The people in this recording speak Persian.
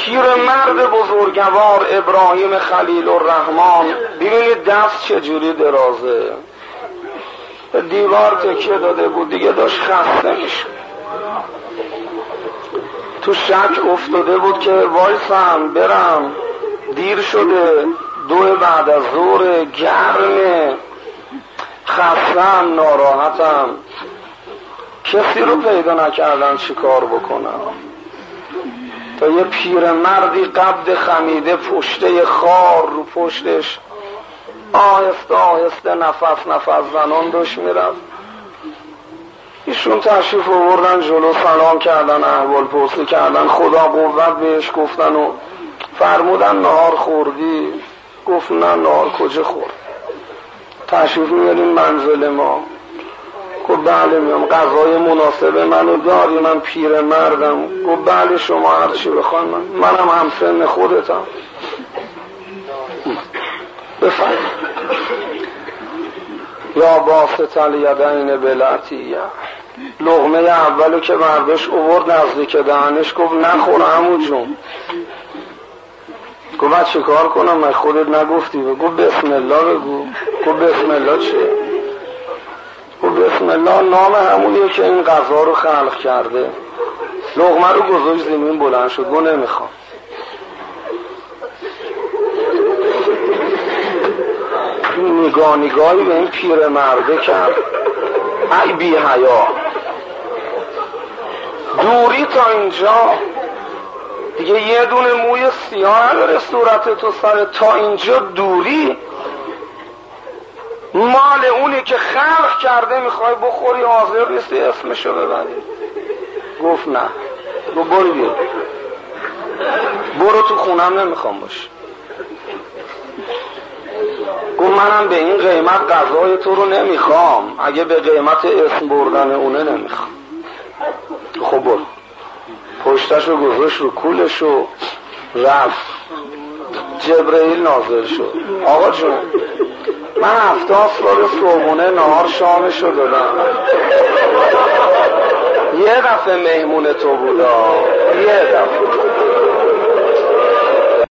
پیرمرد بزرگوار ابراهیم خلیل الرحمن، ببینید دست چجوری درازه، به دیوار تکیه داده بود، دیگه داشت خسته میشد، تو شک افتاده بود که وایسم برم، دیر شده، 2 بعد از ظهر، گرمه، خستم، ناراحتم، کسی رو پیدا نکردن چی کار بکنم. تا یه پیرمردی قد خمیده پشته خار رو پشتش آهسته آهسته نفس زنان داشت میرفت. ایشون تشریف آوردن جلو، سلام کردن، احوال پرسی کردن، خدا قوت بهش گفتن و فرمودن نهار خوردی؟ گفت نه نهار کجا خورد، تشریف میارین منزل ما؟ گفت بله میام، غذای مناسب منو داری؟ من پیر مردم. گفت بله شما هر چی بخوان، منم همسن خودتم. بفرمایید. یا باسط الیدین بالعطیه، لقمه اولو که برداشت آورد نزدیک دهنش، گفت نخور عمو جون. گفت چه کار کنم، من خودت نگفتی؟ گفت بسم الله بگو. گفت بسم الله چیه؟ گفت بسم الله نام همونیه که این غذا رو خلق کرده. لقمه رو گذاشت زمین، بلند شد، گفت نمیخوام. نگاهی به این پیر مرده کرد، ای بی حیا، دوری تا اینجا دیگه یه دونه موی سیاه نداره صورت تو سر، تا اینجا دوری، مال اونی که خلق کرده میخوای بخوری، حاضر نیستی اسمشو ببری؟ گفت نه. گفت برو بیا، برو تو خونم نمیخوام باش. گفت منم به این قیمت غذای تو رو نمیخوام، اگه به قیمت اسم بردن اونه نمیخوام. خب برو. پشتشو گذاشت رو کولشو رفت. جبرئیل نازل شد، آقا جون من 70 سال صبحونه نهار شامشو دادم، یه دفعه مهمون تو بودا، یه دفعه